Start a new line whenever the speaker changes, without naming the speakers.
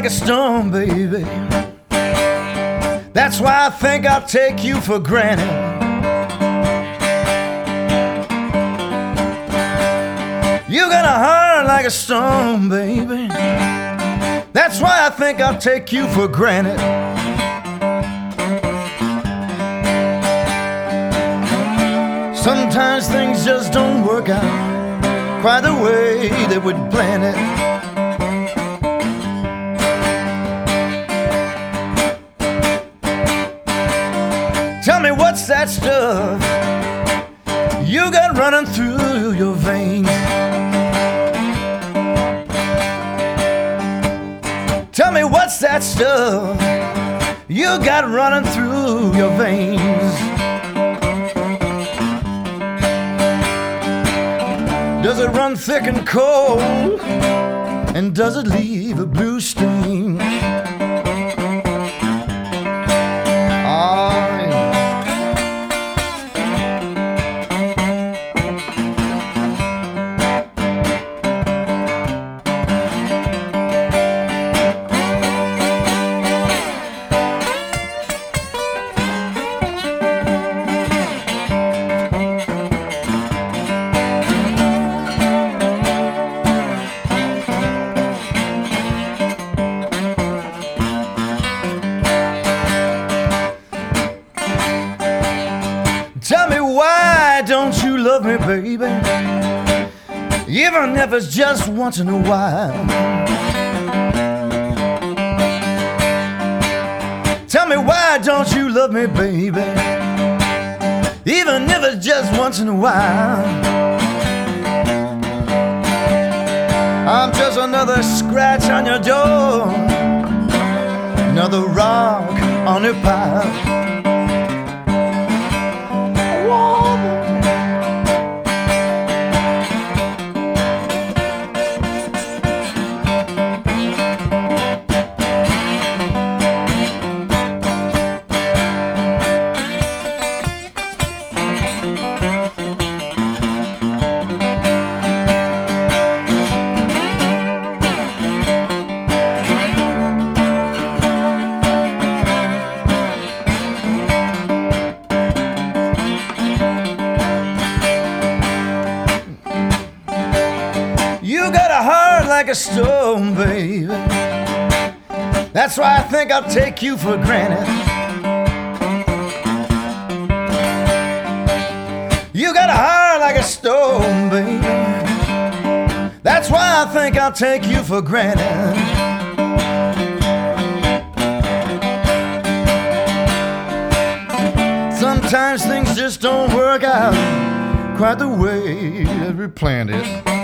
like a stone, baby. That's why I think I'll take you for granted. You got a heart like a stone, baby. That's why I think I'll take you for granted. Sometimes things just don't work out quite the way that we'd planned it. Tell me, what's that stuff you got running through your veins? Tell me, what's that stuff you got running through your veins? Does it run thick and cold? And does it leave a blue stain? Tell me, why don't you love me, baby? Even if it's just once in a while. Tell me, why don't you love me, baby? Even if it's just once in a while. I'm just another scratch on your door, another rock on your pile. You got a heart like a stone, baby. That's why I think I'll take you for granted. You got a heart like a stone, baby. That's why I think I'll take you for granted. Sometimes things just don't work out quite the way that we planned it.